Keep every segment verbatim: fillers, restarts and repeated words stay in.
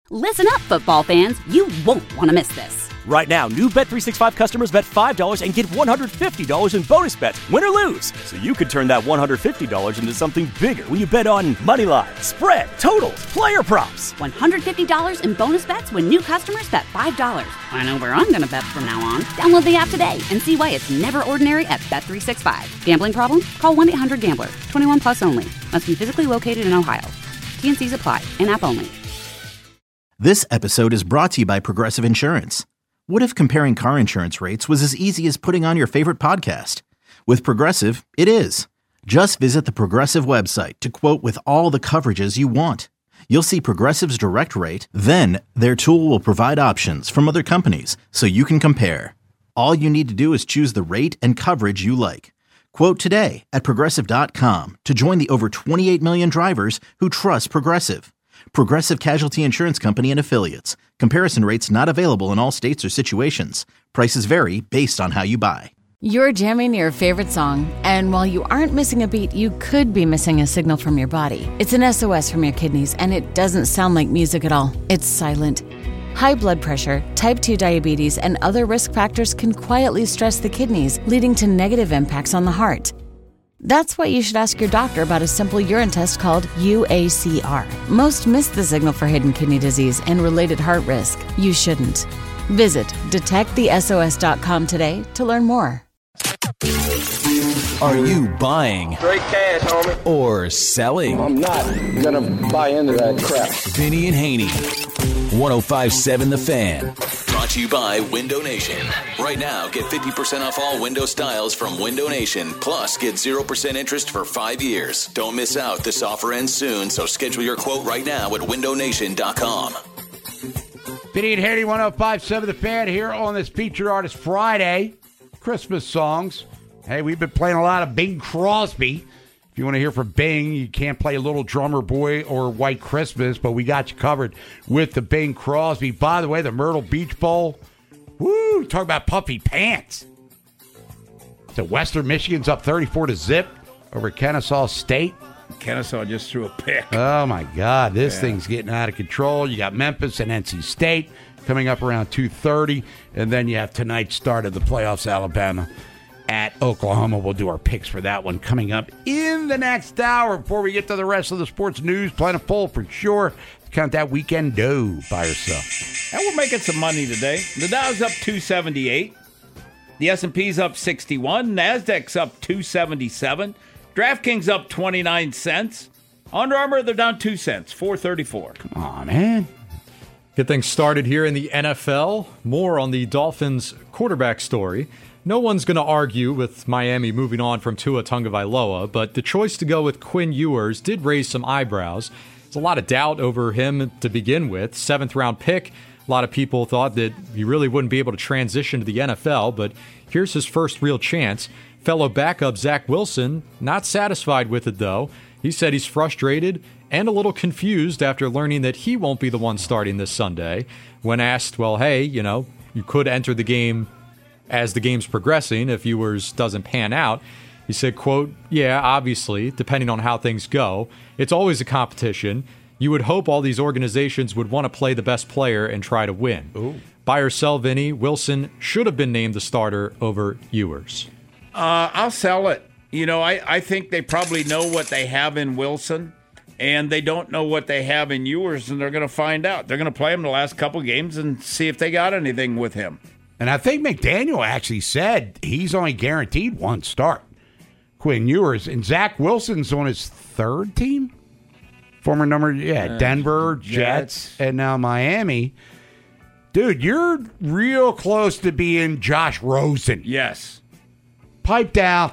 Listen up, football fans. You won't want to miss this. Right now, new Bet three sixty-five customers bet five dollars and get one hundred fifty dollars in bonus bets, win or lose. So you could turn that one hundred fifty dollars into something bigger when you bet on money line, spread, totals, player props. one hundred fifty dollars in bonus bets when new customers bet five dollars. I know where I'm going to bet from now on. Download the app today and see why it's never ordinary at Bet three sixty-five. Gambling problem? Call one eight hundred gambler. twenty-one plus only. Must be physically located in Ohio. T and C's apply. In-app only. This episode is brought to you by Progressive Insurance. What if comparing car insurance rates was as easy as putting on your favorite podcast? With Progressive, it is. Just visit the Progressive website to quote with all the coverages you want. You'll see Progressive's direct rate, then their tool will provide options from other companies so you can compare. All you need to do is choose the rate and coverage you like. Quote today at Progressive dot com to join the over twenty-eight million drivers who trust Progressive. Progressive Casualty Insurance Company and Affiliates. Comparison rates not available in all states or situations. Prices vary based on how you buy. You're jamming your favorite song, and while you aren't missing a beat, you could be missing a signal from your body. It's an S O S from your kidneys, and it doesn't sound like music at all. It's silent. High blood pressure, type two diabetes, and other risk factors can quietly stress the kidneys, leading to negative impacts on the heart. That's why you should ask your doctor about a simple urine test called U A C R. Most miss the signal for hidden kidney disease and related heart risk. You shouldn't. Visit detect the S O S dot com today to learn more. Are you buying? Straight cash, homie. Or selling? I'm not gonna buy into that crap. Vinny and Haney. one oh five point seven The Fan. Brought to you by Window Nation. Right now, get fifty percent off all window styles from Window Nation. Plus, get zero percent interest for five years. Don't miss out. This offer ends soon, so schedule your quote right now at window nation dot com. Vinny and Haney, one oh five point seven The Fan here on this Featured Artist Friday. Christmas songs. Hey, we've been playing a lot of Bing Crosby. If you want to hear from Bing, you can't play Little Drummer Boy or White Christmas, but we got you covered with the Bing Crosby. By the way, the Myrtle Beach Bowl. Woo! Talk about puffy pants. So Western Michigan's up thirty-four to zip over Kennesaw State. Kennesaw just threw a pick. Oh, my God. This yeah. thing's getting out of control. You got Memphis and N C State coming up around two thirty. And then you have tonight's start of the playoffs, Alabama at Oklahoma. We'll do our picks for that one coming up in the next hour. Before we get to the rest of the sports news, plentiful for sure. Count that weekend dough by yourself. And we're making some money today. The Dow's up two seventy-eight. The S and P's up sixty-one. NASDAQ's up two seventy-seven. DraftKings up twenty-nine cents. Under Armour, they're down two cents, four thirty-four. Come on, man. Get things started here in the N F L. More on the Dolphins quarterback story. No one's going to argue with Miami moving on from Tua Tagovailoa, but the choice to go with Quinn Ewers did raise some eyebrows. There's a lot of doubt over him to begin with. Seventh round pick. A lot of people thought that he really wouldn't be able to transition to the N F L, but here's his first real chance. Fellow backup Zach Wilson, not satisfied with it though. He said he's frustrated and a little confused after learning that he won't be the one starting this Sunday. When asked, well, hey, you know, you could enter the game as the game's progressing if Ewers doesn't pan out. He said, quote, yeah, obviously, depending on how things go, it's always a competition. You would hope all these organizations would want to play the best player and try to win. Ooh. Buy or sell, Vinny, Wilson should have been named the starter over Ewers. Uh, I'll sell it. You know, I, I think they probably know what they have in Wilson, and they don't know what they have in Ewers, and they're going to find out. They're going to play him the last couple games and see if they got anything with him. And I think McDaniel actually said he's only guaranteed one start. Quinn Ewers. And Zach Wilson's on his third team? Former number, yeah, uh, Denver, Jets, Jets, and now Miami. Dude, you're real close to being Josh Rosen. Yes. Pipe down.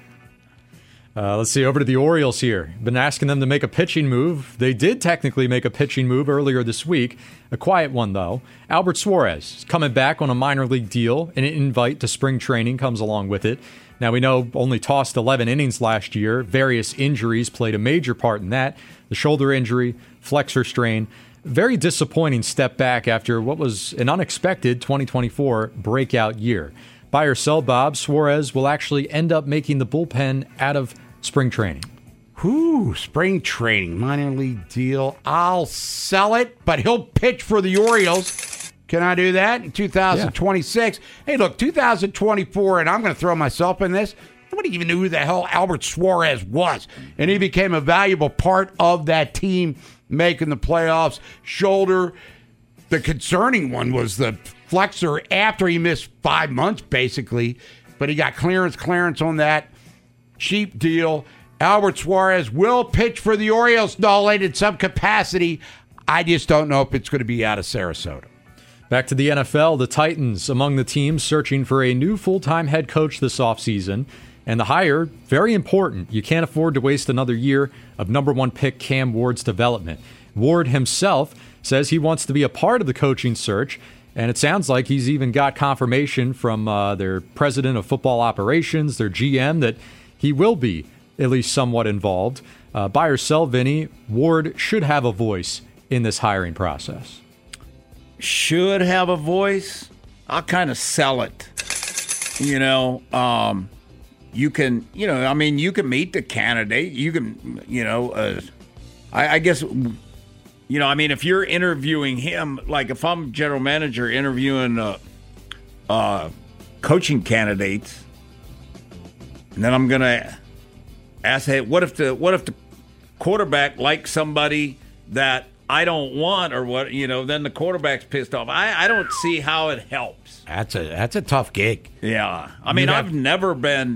Uh, let's see, over to the Orioles here. Been asking them to make a pitching move. They did technically make a pitching move earlier this week. A quiet one, though. Albert Suarez is coming back on a minor league deal, and an invite to spring training comes along with it. Now, we know only tossed eleven innings last year. Various injuries played a major part in that. The shoulder injury, flexor strain. Very disappointing step back after what was an unexpected twenty twenty-four breakout year. Buy or sell, Bob, Suarez will actually end up making the bullpen out of spring training. Whew, spring training, minor league deal. I'll sell it, but he'll pitch for the Orioles. Can I do that in two thousand twenty-six? Yeah. Hey, look, two thousand twenty-four, and I'm going to throw myself in this. Nobody even knew who the hell Albert Suarez was. And he became a valuable part of that team making the playoffs. Shoulder, the concerning one was the flexor after he missed five months, basically. But he got clearance, clearance on that. Cheap deal. Albert Suarez will pitch for the Orioles, Nolan, in some capacity. I just don't know if it's going to be out of Sarasota. Back to the N F L, the Titans among the teams searching for a new full-time head coach this offseason. And the hire, very important. You can't afford to waste another year of number one pick Cam Ward's development. Ward himself says he wants to be a part of the coaching search, and it sounds like he's even got confirmation from uh, their president of football operations, their G M, that he will be at least somewhat involved. Uh, buy or sell, Vinny, Ward should have a voice in this hiring process. Should have a voice? I'll kind of sell it. You know, um, you can, you know, I mean, you can meet the candidate. You can, you know, uh, I, I guess, you know, I mean, if you're interviewing him, like if I'm general manager interviewing uh, uh, coaching candidates, and then I'm going to ask, hey, what if the what if the quarterback likes somebody that I don't want, or what, you know, then the quarterback's pissed off. I, I don't see how it helps. That's a that's a tough gig. Yeah. I mean, have- I've never been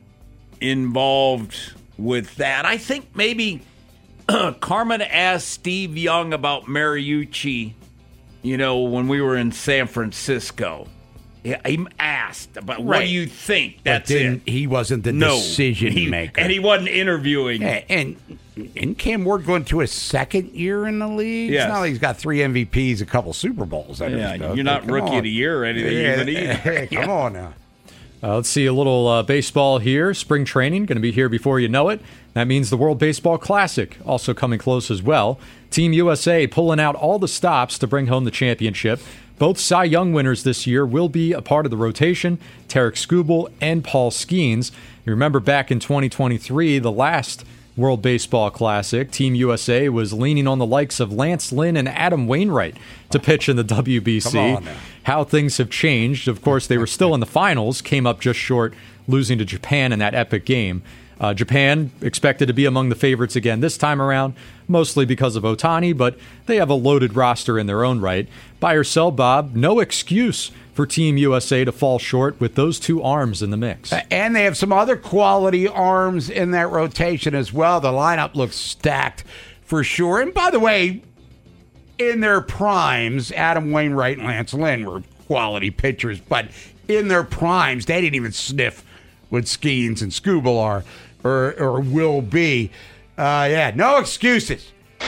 involved with that. I think maybe Carmen asked Steve Young about Mariucci, you know, when we were in San Francisco. Yeah, he asked about right. What do you think? That's it. He wasn't the no, decision he, maker, and he wasn't interviewing. Yeah, and and Cam Ward going to his second year in the league. Yes. It's not like he's got three M V Ps, a couple Super Bowls. Yeah, you're not rookie on. of the year or anything. Yeah, even either. Hey, come yeah. on now. Uh, let's see a little uh, baseball here. Spring training going to be here before you know it. That means the World Baseball Classic also coming close as well. Team U S A pulling out all the stops to bring home the championship. Both Cy Young winners this year will be a part of the rotation, Tarek Skubal and Paul Skeens. You remember back in twenty twenty-three, the last World Baseball Classic, Team U S A was leaning on the likes of Lance Lynn and Adam Wainwright to pitch in the W B C. Come on now. How things have changed. Of course, they were still in the finals, came up just short, losing to Japan in that epic game. Uh, Japan expected to be among the favorites again this time around, mostly because of Ohtani, but they have a loaded roster in their own right. Buy or sell, Bob, no excuse for Team U S A to fall short with those two arms in the mix. And they have some other quality arms in that rotation as well. The lineup looks stacked for sure. And by the way, in their primes, Adam Wainwright and Lance Lynn were quality pitchers, but in their primes, they didn't even sniff what Skeens and Skubal are or, or will be. Uh, yeah, no excuses.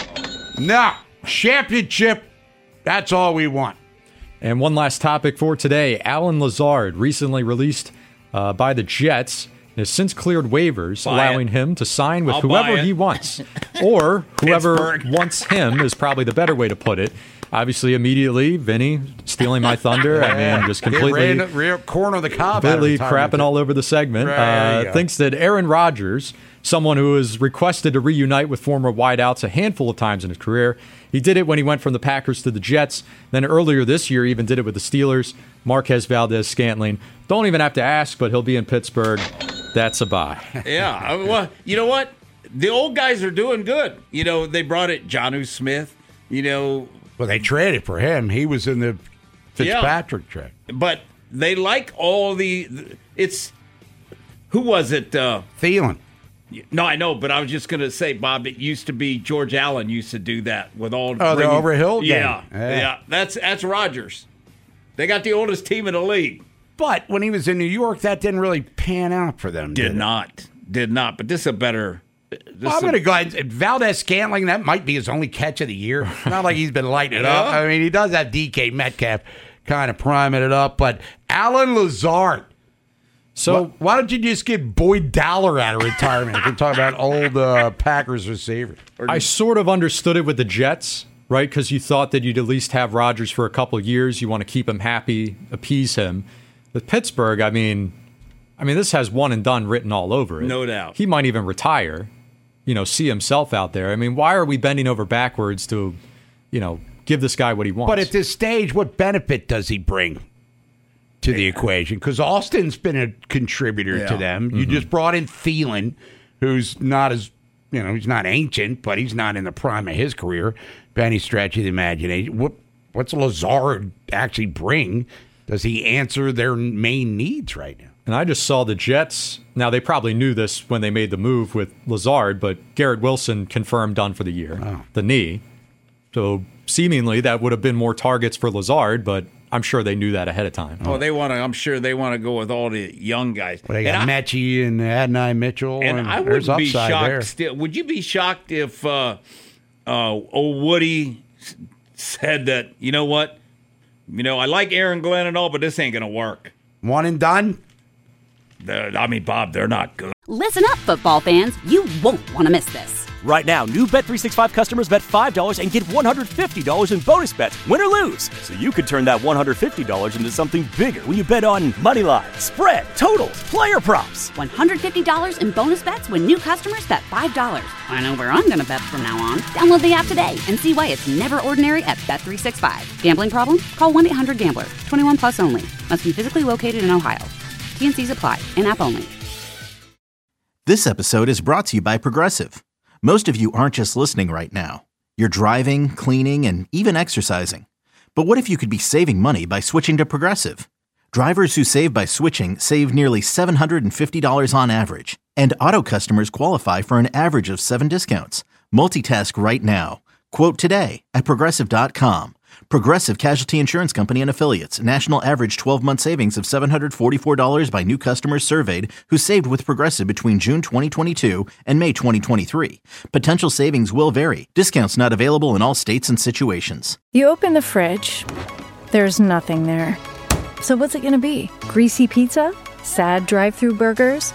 No. Championship, that's all we want. And one last topic for today. Alan Lazard, recently released uh, by the Jets, has since cleared waivers, buy allowing it. him to sign with I'll whoever he wants. Or whoever wants him is probably the better way to put it. Obviously, immediately, Vinny stealing my thunder. I mean, just completely ran, ran, corner of the cob completely crapping all over the segment. Right, uh, thinks that Aaron Rodgers, someone who has requested to reunite with former wideouts a handful of times in his career, he did it when he went from the Packers to the Jets. Then earlier this year, even did it with the Steelers. Marquez Valdez-Scantling. Don't even have to ask, but he'll be in Pittsburgh. That's a buy. Yeah. Well, you know what? The old guys are doing good. You know, they brought it Jonnu Smith. You know. Well, they traded for him. He was in the Fitzpatrick yeah. trade. But they like all the. It's. Who was it? Uh, Thielen. No, I know, but I was just going to say, Bob, it used to be George Allen used to do that with all. Oh, bringing, the Overhill game. Yeah, yeah, yeah. That's that's Rodgers. They got the oldest team in the league. But when he was in New York, that didn't really pan out for them. Did, did not. Did not. But this is a better. This well, I'm going to go ahead. Valdez-Scantling, that might be his only catch of the year. Not like he's been lighting it yeah. up. I mean, he does have D K Metcalf kind of priming it up. But Alan Lazard. So why, why don't you just get Boyd Dowler out of retirement if we're talking about old uh, Packers receivers? I sort of understood it with the Jets, right? Because you thought that you'd at least have Rodgers for a couple of years. You want to keep him happy, appease him. With Pittsburgh, I mean, I mean, this has one and done written all over it. No doubt. He might even retire. you know, see himself out there. I mean, why are we bending over backwards to, you know, give this guy what he wants? But at this stage, what benefit does he bring to the equation? Because Austin's been a contributor Yeah. to them. Mm-hmm. You just brought in Thielen, who's not as, you know, he's not ancient, but he's not in the prime of his career by any stretch of the imagination. What What's Lazard actually bring? Does he answer their main needs right now? And I just saw the Jets. Now, they probably knew this when they made the move with Lazard, but Garrett Wilson confirmed done for the year, Oh. the knee. So seemingly that would have been more targets for Lazard, but I'm sure they knew that ahead of time. Oh, they want to. I'm sure they want to go with all the young guys. Well, they got And I- Mechie and Adonai Mitchell. And And, I there's wouldn't be upside shocked. there. Still, would you be shocked if uh, uh, old Woody s- said that? You know what? You know, I like Aaron Glenn and all, but this ain't gonna work. One and done? They're, I mean, Bob, they're not good. Listen up, football fans. You won't want to miss this. Right now, new Bet three sixty-five customers bet five dollars and get one hundred fifty dollars in bonus bets, win or lose. So you could turn that one hundred fifty dollars into something bigger when you bet on money line, spread, totals, player props. one hundred fifty dollars in bonus bets when new customers bet five dollars. I know where I'm going to bet from now on. Download the app today and see why it's never ordinary at Bet three sixty-five. Gambling problem? Call one eight hundred gambler. twenty-one plus only. Must be physically located in Ohio. T and C's apply. In-app only. This episode is brought to you by Progressive. Most of you aren't just listening right now. You're driving, cleaning, and even exercising. But what if you could be saving money by switching to Progressive? Drivers who save by switching save nearly seven hundred fifty dollars on average. And auto customers qualify for an average of seven discounts. Multitask right now. Quote today at Progressive dot com. Progressive Casualty Insurance Company and Affiliates. National average twelve-month savings of seven hundred forty-four dollars by new customers surveyed who saved with Progressive between June twenty twenty-two and May twenty twenty-three. Potential savings will vary. Discounts not available in all states and situations. You open the fridge, there's nothing there. So what's it going to be? Greasy pizza? Sad drive-through burgers?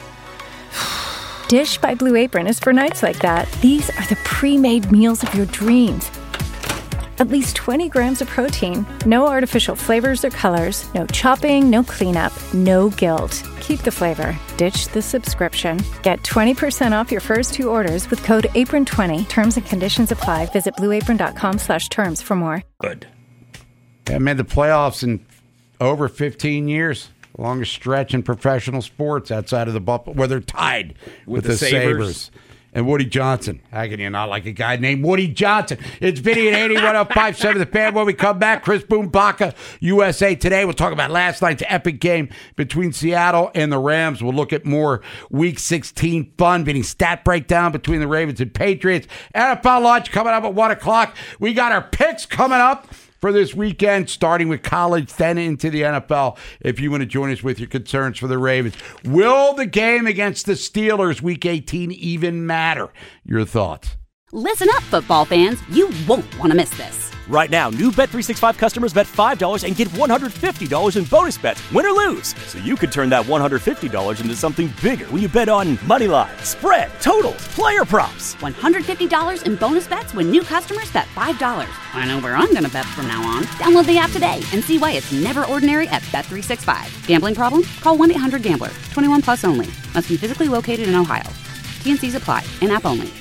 Dish by Blue Apron is for nights like that. These are the pre-made meals of your dreams. At least twenty grams of protein, no artificial flavors or colors, no chopping, no cleanup, no guilt. Keep the flavor. Ditch the subscription. Get twenty percent off your first two orders with code apron twenty. Terms and conditions apply. Visit blueapron.com slash terms for more. Good. They made the playoffs in over fifteen years. Longest stretch in professional sports outside of the Buffalo, where they're tied with, With the, the Sabres. Sabres. And Woody Johnson. How can you not like a guy named Woody Johnson? It's Vinny and Haney, one oh five seven The Fan. When we come back, Chris Boombaka, U S A Today. We'll talk about last night's epic game between Seattle and the Rams. We'll look at more Week sixteen fun, Vinny stat breakdown between the Ravens and Patriots. N F L lunch coming up at one o'clock. We got our picks coming up for this weekend, starting with college, then into the N F L. If you want to join us with your concerns for the Ravens. Will the game against the Steelers Week eighteen even matter? Your thoughts? Listen up, football fans. You won't want to miss this. Right now, new Bet three sixty-five customers bet five dollars and get one hundred fifty dollars in bonus bets, win or lose. So you could turn that one hundred fifty dollars into something bigger when you bet on money line, spread, totals, player props. one hundred fifty dollars in bonus bets when new customers bet five dollars. I know where I'm going to bet from now on. Download the app today and see why it's never ordinary at Bet three sixty-five. Gambling problem? Call one eight hundred gambler. twenty-one plus only. Must be physically located in Ohio. T and C's apply. In-app only.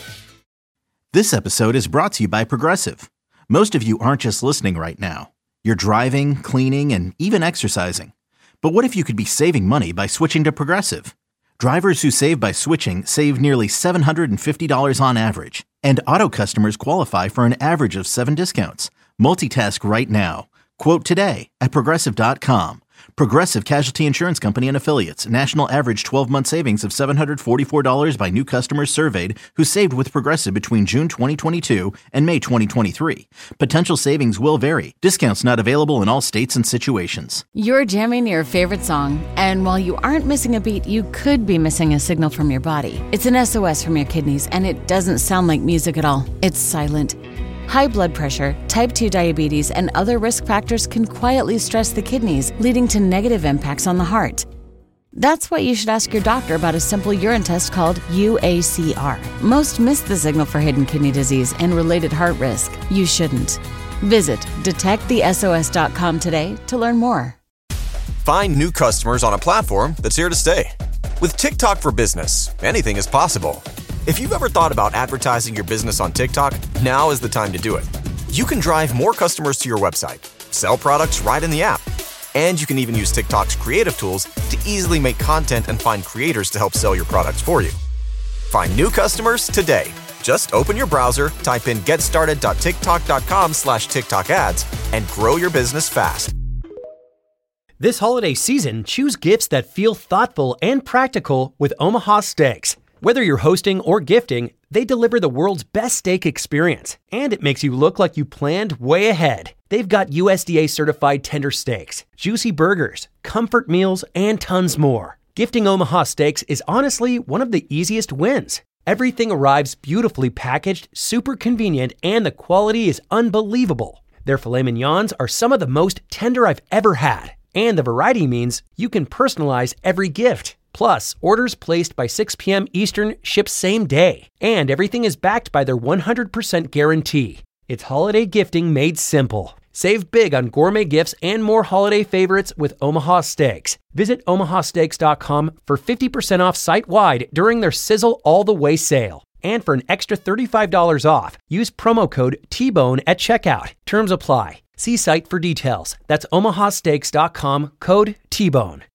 This episode is brought to you by Progressive. Most of you aren't just listening right now. You're driving, cleaning, and even exercising. But what if you could be saving money by switching to Progressive? Drivers who save by switching save nearly seven hundred fifty dollars on average. And auto customers qualify for an average of seven discounts. Multitask right now. Quote today at Progressive dot com. Progressive Casualty Insurance Company and Affiliates. National average twelve-month savings of seven hundred forty-four dollars by new customers surveyed who saved with Progressive between June twenty twenty-two and May twenty twenty-three. Potential savings will vary. Discounts not available in all states and situations. You're jamming your favorite song, and while you aren't missing a beat, you could be missing a signal from your body. It's an S O S from your kidneys, and it doesn't sound like music at all. It's silent. High blood pressure, type two diabetes, and other risk factors can quietly stress the kidneys, leading to negative impacts on the heart. That's why you should ask your doctor about a simple urine test called U A C R. Most miss the signal for hidden kidney disease and related heart risk. You shouldn't. Visit detect the S O S dot com today to learn more. Find new customers on a platform that's here to stay. With TikTok for Business, anything is possible. If you've ever thought about advertising your business on TikTok, now is the time to do it. You can drive more customers to your website, sell products right in the app, and you can even use TikTok's creative tools to easily make content and find creators to help sell your products for you. Find new customers today. Just open your browser, type in getstarted.tiktok.com slash TikTok ads, and grow your business fast. This holiday season, choose gifts that feel thoughtful and practical with Omaha Steaks. Whether you're hosting or gifting, they deliver the world's best steak experience, and it makes you look like you planned way ahead. They've got U S D A-certified tender steaks, juicy burgers, comfort meals, and tons more. Gifting Omaha Steaks is honestly one of the easiest wins. Everything arrives beautifully packaged, super convenient, and the quality is unbelievable. Their filet mignons are some of the most tender I've ever had, and the variety means you can personalize every gift. Plus, orders placed by six p.m. Eastern ship same day, and everything is backed by their one hundred percent guarantee. It's holiday gifting made simple. Save big on gourmet gifts and more holiday favorites with Omaha Steaks. Visit omaha steaks dot com for fifty percent off site-wide during their Sizzle All the Way sale. And for an extra thirty-five dollars off, use promo code T-Bone at checkout. Terms apply. See site for details. That's omaha steaks dot com, code T-Bone.